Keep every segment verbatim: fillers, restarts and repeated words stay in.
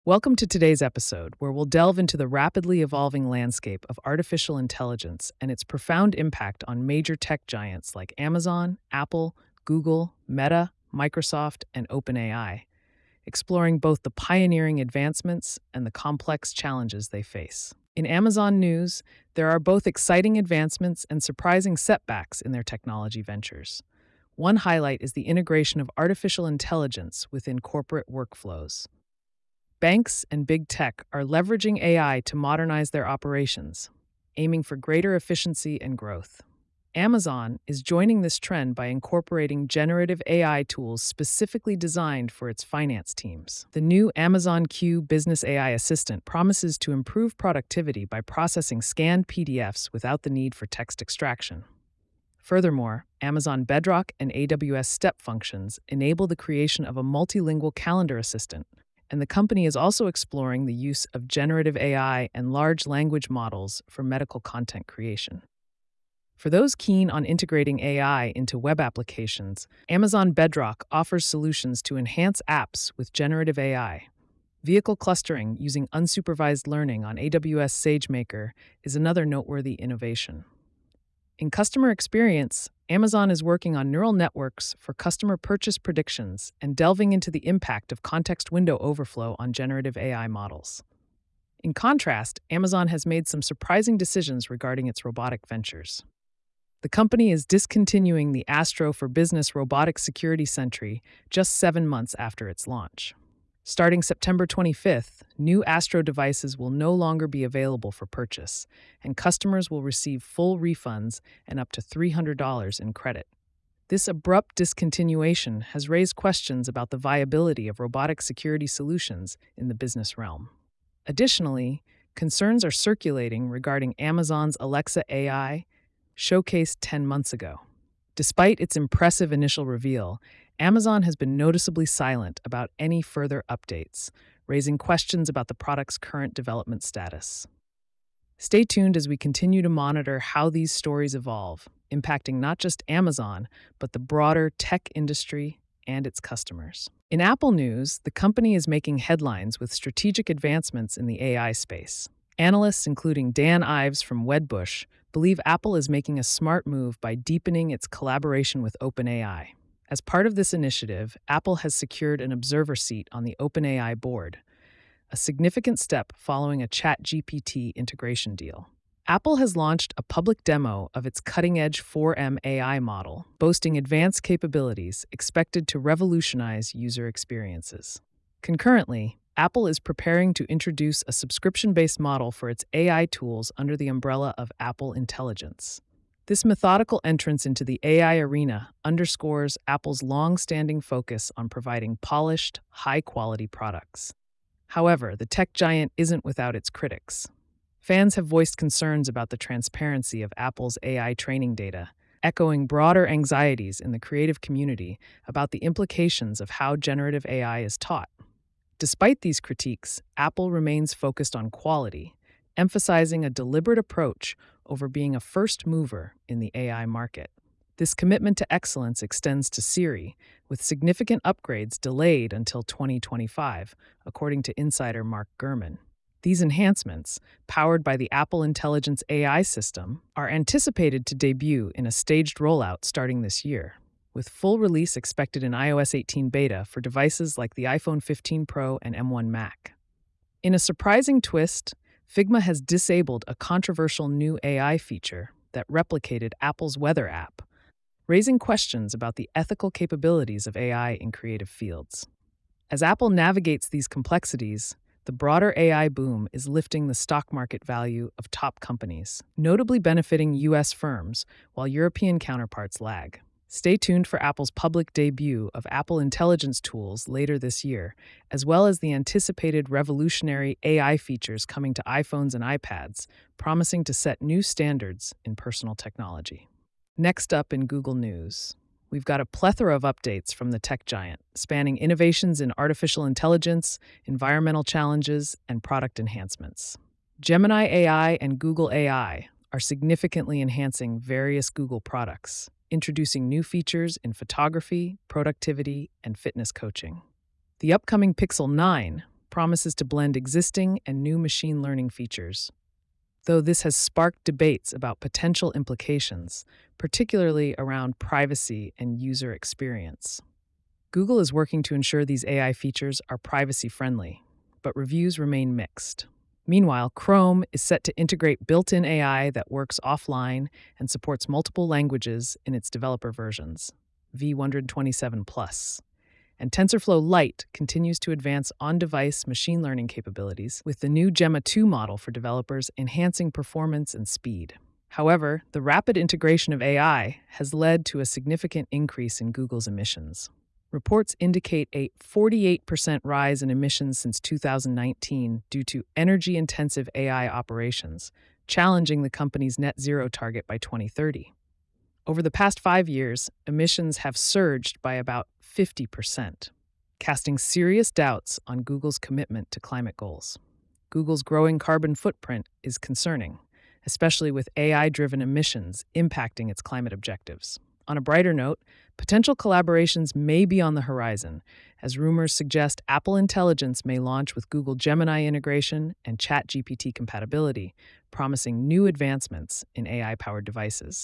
Welcome to today's episode, where we'll delve into the rapidly evolving landscape of artificial intelligence and its profound impact on major tech giants like Amazon, Apple, Google, Meta, Microsoft, and OpenAI, exploring both the pioneering advancements and the complex challenges they face. In Amazon news, there are both exciting advancements and surprising setbacks in their technology ventures. One highlight is the integration of artificial intelligence within corporate workflows. Banks and big tech are leveraging A I to modernize their operations, aiming for greater efficiency and growth. Amazon is joining this trend by incorporating generative A I tools specifically designed for its finance teams. The new Amazon Q Business A I Assistant promises to improve productivity by processing scanned P D Fs without the need for text extraction. Furthermore, Amazon Bedrock and A W S Step functions enable the creation of a multilingual calendar assistant, and the company is also exploring the use of generative A I and large language models for medical content creation. For those keen on integrating A I into web applications, Amazon Bedrock offers solutions to enhance apps with generative A I. Vehicle clustering using unsupervised learning on A W S SageMaker is another noteworthy innovation. In customer experience, Amazon is working on neural networks for customer purchase predictions and delving into the impact of context window overflow on generative A I models. In contrast, Amazon has made some surprising decisions regarding its robotic ventures. The company is discontinuing the Astro for Business Robotic Security Sentry just seven months after its launch. Starting September twenty-fifth, new Astro devices will no longer be available for purchase, and customers will receive full refunds and up to three hundred dollars in credit. This abrupt discontinuation has raised questions about the viability of robotic security solutions in the business realm. Additionally, concerns are circulating regarding Amazon's Alexa A I, showcased ten months ago. Despite its impressive initial reveal, Amazon has been noticeably silent about any further updates, raising questions about the product's current development status. Stay tuned as we continue to monitor how these stories evolve, impacting not just Amazon, but the broader tech industry and its customers. In Apple news, the company is making headlines with strategic advancements in the A I space. Analysts, including Dan Ives from Wedbush, believe Apple is making a smart move by deepening its collaboration with OpenAI. As part of this initiative, Apple has secured an observer seat on the OpenAI board, a significant step following a ChatGPT integration deal. Apple has launched a public demo of its cutting-edge four M A I model, boasting advanced capabilities expected to revolutionize user experiences. Concurrently, Apple is preparing to introduce a subscription-based model for its A I tools under the umbrella of Apple Intelligence. This methodical entrance into the A I arena underscores Apple's long-standing focus on providing polished, high-quality products. However, the tech giant isn't without its critics. Fans have voiced concerns about the transparency of Apple's A I training data, echoing broader anxieties in the creative community about the implications of how generative A I is taught. Despite these critiques, Apple remains focused on quality, emphasizing a deliberate approach over being a first mover in the A I market. This commitment to excellence extends to Siri, with significant upgrades delayed until twenty twenty-five, according to insider Mark Gurman. These enhancements, powered by the Apple Intelligence A I system, are anticipated to debut in a staged rollout starting this year, with full release expected in i O S eighteen beta for devices like the iPhone fifteen Pro and M one Mac. In a surprising twist, Figma has disabled a controversial new A I feature that replicated Apple's Weather app, raising questions about the ethical capabilities of A I in creative fields. As Apple navigates these complexities, the broader A I boom is lifting the stock market value of top companies, notably benefiting U S firms while European counterparts lag. Stay tuned for Apple's public debut of Apple Intelligence tools later this year, as well as the anticipated revolutionary A I features coming to iPhones and iPads, promising to set new standards in personal technology. Next up in Google News, we've got a plethora of updates from the tech giant, spanning innovations in artificial intelligence, environmental challenges, and product enhancements. Gemini A I and Google A I are significantly enhancing various Google products, introducing new features in photography, productivity, and fitness coaching. The upcoming Pixel nine, promises to blend existing and new machine learning features, though this has sparked debates about potential implications, particularly around privacy and user experience. Google is working to ensure these A I features are privacy-friendly, but reviews remain mixed. Meanwhile, Chrome is set to integrate built-in A I that works offline and supports multiple languages in its developer versions, v one twenty-seven plus. And TensorFlow Lite continues to advance on-device machine learning capabilities with the new Gemma two model for developers enhancing performance and speed. However, the rapid integration of A I has led to a significant increase in Google's emissions. Reports indicate a forty-eight percent rise in emissions since two thousand nineteen due to energy-intensive A I operations, challenging the company's net zero target by twenty thirty. Over the past five years, emissions have surged by about fifty percent, casting serious doubts on Google's commitment to climate goals. Google's growing carbon footprint is concerning, especially with A I-driven emissions impacting its climate objectives. On a brighter note, potential collaborations may be on the horizon, as rumors suggest Apple Intelligence may launch with Google Gemini integration and ChatGPT compatibility, promising new advancements in A I-powered devices.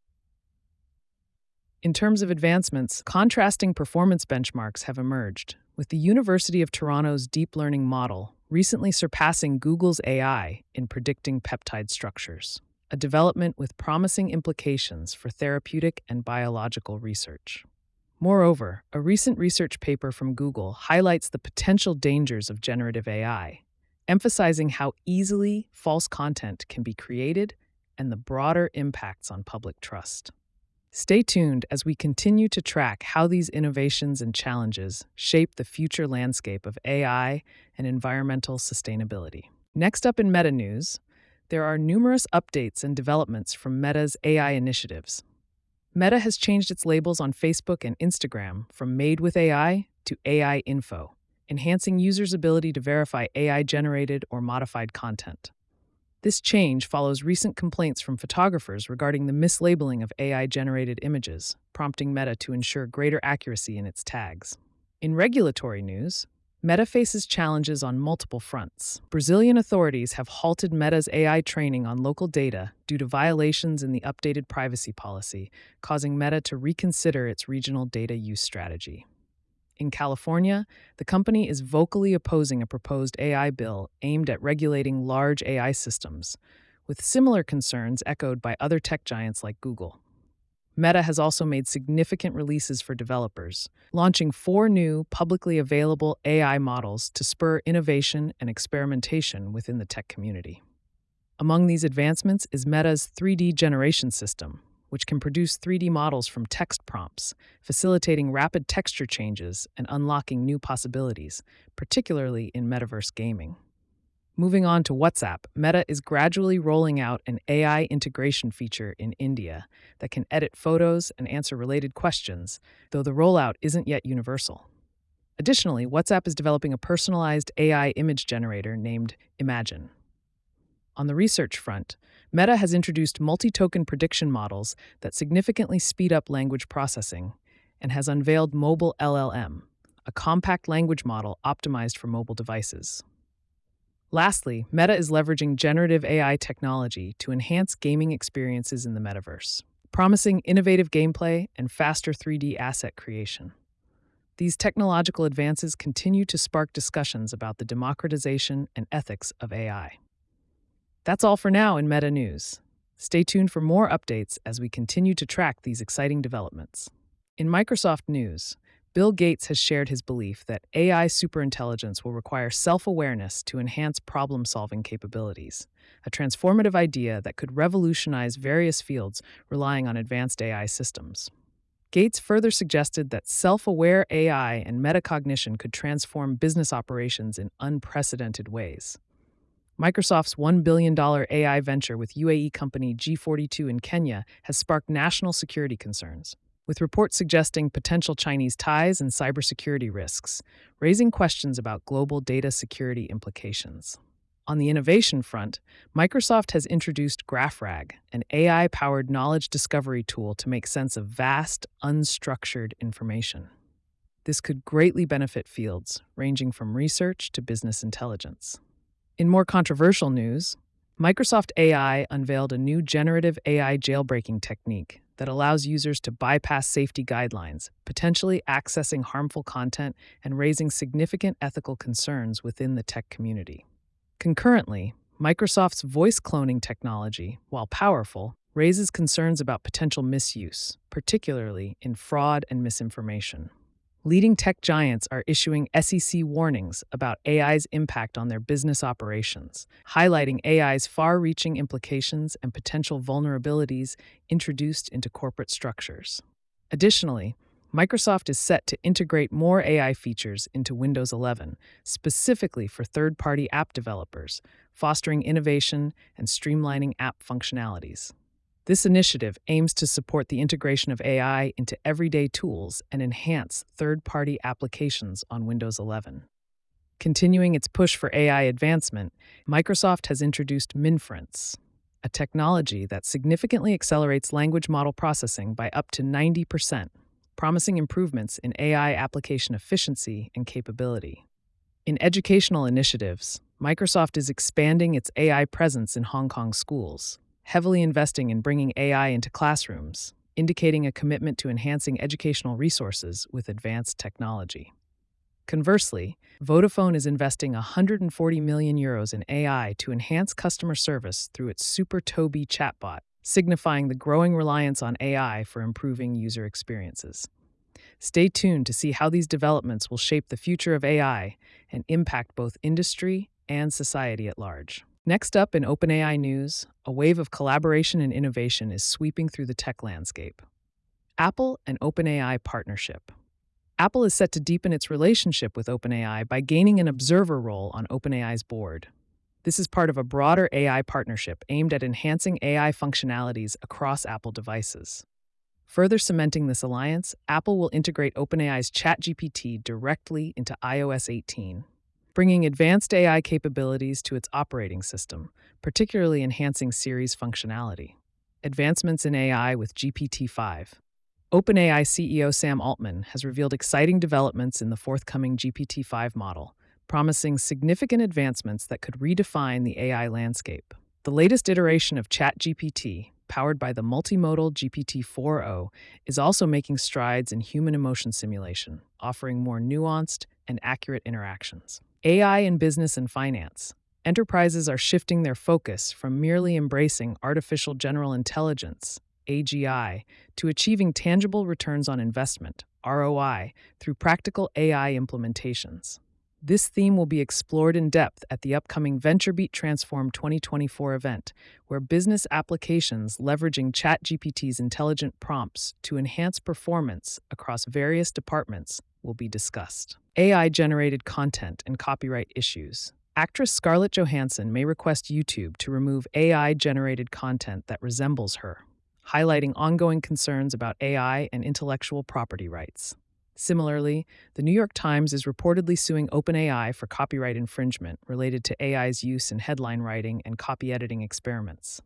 In terms of advancements, contrasting performance benchmarks have emerged, with the University of Toronto's deep learning model recently surpassing Google's A I in predicting peptide structures, a development with promising implications for therapeutic and biological research. Moreover, a recent research paper from Google highlights the potential dangers of generative A I, emphasizing how easily false content can be created and the broader impacts on public trust. Stay tuned as we continue to track how these innovations and challenges shape the future landscape of A I and environmental sustainability. Next up in Meta News, there are numerous updates and developments from Meta's A I initiatives. Meta has changed its labels on Facebook and Instagram from Made with A I to A I Info, enhancing users' ability to verify A I-generated or modified content. This change follows recent complaints from photographers regarding the mislabeling of A I-generated images, prompting Meta to ensure greater accuracy in its tags. In regulatory news, Meta faces challenges on multiple fronts. Brazilian authorities have halted Meta's A I training on local data due to violations in the updated privacy policy, causing Meta to reconsider its regional data use strategy. In California, the company is vocally opposing a proposed A I bill aimed at regulating large A I systems, with similar concerns echoed by other tech giants like Google. Meta has also made significant releases for developers, launching four new publicly available A I models to spur innovation and experimentation within the tech community. Among these advancements is Meta's three D generation system, which can produce three D models from text prompts, facilitating rapid texture changes and unlocking new possibilities, particularly in metaverse gaming. Moving on to WhatsApp, Meta is gradually rolling out an A I integration feature in India that can edit photos and answer related questions, though the rollout isn't yet universal. Additionally, WhatsApp is developing a personalized A I image generator named Imagen. On the research front, Meta has introduced multi-token prediction models that significantly speed up language processing and has unveiled Mobile L L M, a compact language model optimized for mobile devices. Lastly, Meta is leveraging generative A I technology to enhance gaming experiences in the metaverse, promising innovative gameplay and faster three D asset creation. These technological advances continue to spark discussions about the democratization and ethics of A I. That's all for now in Meta News. Stay tuned for more updates as we continue to track these exciting developments. In Microsoft news, Bill Gates has shared his belief that A I superintelligence will require self-awareness to enhance problem-solving capabilities, a transformative idea that could revolutionize various fields relying on advanced A I systems. Gates further suggested that self-aware A I and metacognition could transform business operations in unprecedented ways. Microsoft's one billion dollars A I venture with U A E company G forty-two in Kenya has sparked national security concerns, with reports suggesting potential Chinese ties and cybersecurity risks, raising questions about global data security implications. On the innovation front, Microsoft has introduced GraphRag, an A I-powered knowledge discovery tool to make sense of vast, unstructured information. This could greatly benefit fields ranging from research to business intelligence. In more controversial news, Microsoft A I unveiled a new generative A I jailbreaking technique that allows users to bypass safety guidelines, potentially accessing harmful content and raising significant ethical concerns within the tech community. Concurrently, Microsoft's voice cloning technology, while powerful, raises concerns about potential misuse, particularly in fraud and misinformation. Leading tech giants are issuing S E C warnings about A I's impact on their business operations, highlighting A I's far-reaching implications and potential vulnerabilities introduced into corporate structures. Additionally, Microsoft is set to integrate more A I features into Windows eleven, specifically for third-party app developers, fostering innovation and streamlining app functionalities. This initiative aims to support the integration of A I into everyday tools and enhance third-party applications on Windows eleven. Continuing its push for A I advancement, Microsoft has introduced Minference, a technology that significantly accelerates language model processing by up to ninety percent, promising improvements in A I application efficiency and capability. In educational initiatives, Microsoft is expanding its A I presence in Hong Kong schools, heavily investing in bringing A I into classrooms, indicating a commitment to enhancing educational resources with advanced technology. Conversely, Vodafone is investing one hundred forty million euros in A I to enhance customer service through its Super Toby chatbot, signifying the growing reliance on A I for improving user experiences. Stay tuned to see how these developments will shape the future of A I and impact both industry and society at large. Next up in OpenAI news, a wave of collaboration and innovation is sweeping through the tech landscape. Apple and OpenAI partnership. Apple is set to deepen its relationship with OpenAI by gaining an observer role on OpenAI's board. This is part of a broader A I partnership aimed at enhancing A I functionalities across Apple devices. Further cementing this alliance, Apple will integrate OpenAI's ChatGPT directly into i O S eighteen, bringing advanced A I capabilities to its operating system, particularly enhancing Siri's functionality. Advancements in A I with G P T five. OpenAI C E O Sam Altman has revealed exciting developments in the forthcoming G P T five model, promising significant advancements that could redefine the A I landscape. The latest iteration of ChatGPT, powered by the multimodal G P T four o, is also making strides in human emotion simulation, offering more nuanced and accurate interactions. A I in business and finance. Enterprises are shifting their focus from merely embracing artificial general intelligence, A G I, to achieving tangible returns on investment, R O I, through practical A I implementations. This theme will be explored in depth at the upcoming VentureBeat Transform twenty twenty-four event, where business applications leveraging ChatGPT's intelligent prompts to enhance performance across various departments will be discussed. A I-generated content and copyright issues. Actress Scarlett Johansson may request YouTube to remove A I-generated content that resembles her, highlighting ongoing concerns about A I and intellectual property rights. Similarly, the New York Times is reportedly suing OpenAI for copyright infringement related to A I's use in headline writing and copy editing experiments.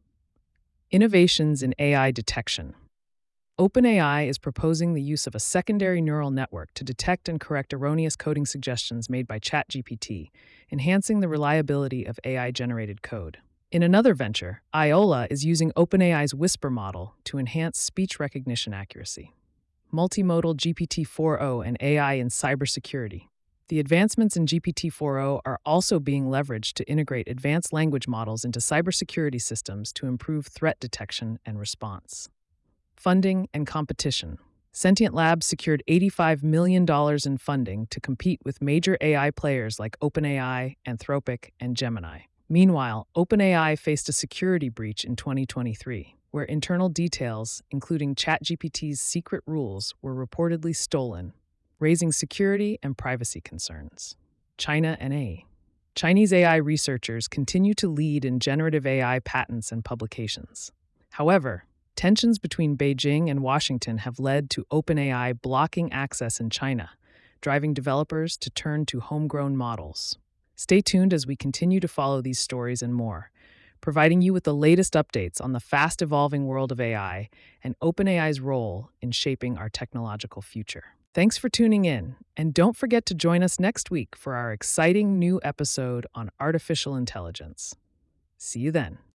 Innovations in A I detection. OpenAI is proposing the use of a secondary neural network to detect and correct erroneous coding suggestions made by ChatGPT, enhancing the reliability of A I-generated code. In another venture, Iola is using OpenAI's Whisper model to enhance speech recognition accuracy. Multimodal G P T four o and A I in cybersecurity. The advancements in G P T four o are also being leveraged to integrate advanced language models into cybersecurity systems to improve threat detection and response. Funding and competition. Sentient Labs secured eighty-five million dollars in funding to compete with major A I players like OpenAI, Anthropic, and Gemini. Meanwhile, OpenAI faced a security breach in twenty twenty-three, where internal details, including ChatGPT's secret rules, were reportedly stolen, raising security and privacy concerns. China and A I. Chinese A I researchers continue to lead in generative A I patents and publications. However, tensions between Beijing and Washington have led to OpenAI blocking access in China, driving developers to turn to homegrown models. Stay tuned as we continue to follow these stories and more, providing you with the latest updates on the fast-evolving world of A I and OpenAI's role in shaping our technological future. Thanks for tuning in, and don't forget to join us next week for our exciting new episode on artificial intelligence. See you then.